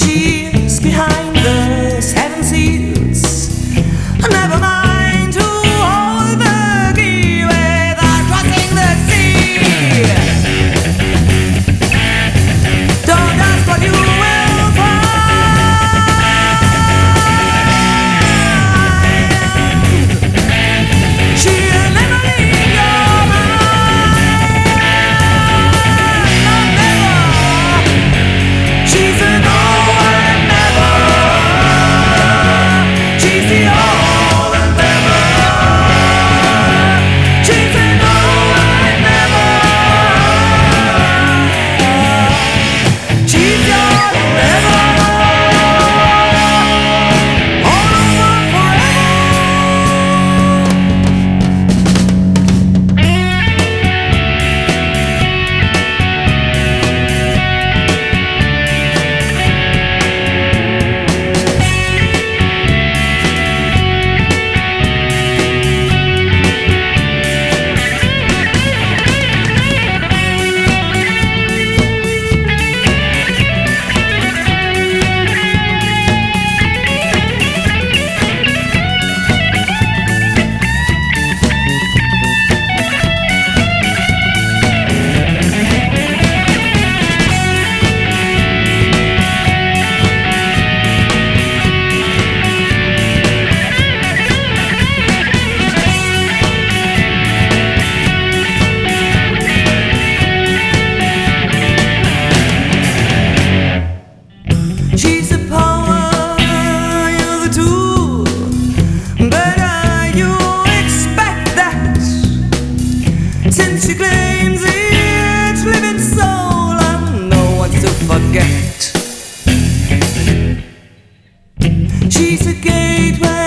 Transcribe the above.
She's behind the 7 seals. Never mind to hold the key without crossing the sea. Don't ask what you will find. She'll never leave your mind. No, never. She's an all and never. She's the all and never. She's an all and never. She's your never. All over forever. She's the power, you're the tool. Better you expect that, since she claims each living soul and no one's to forget. She's a gateway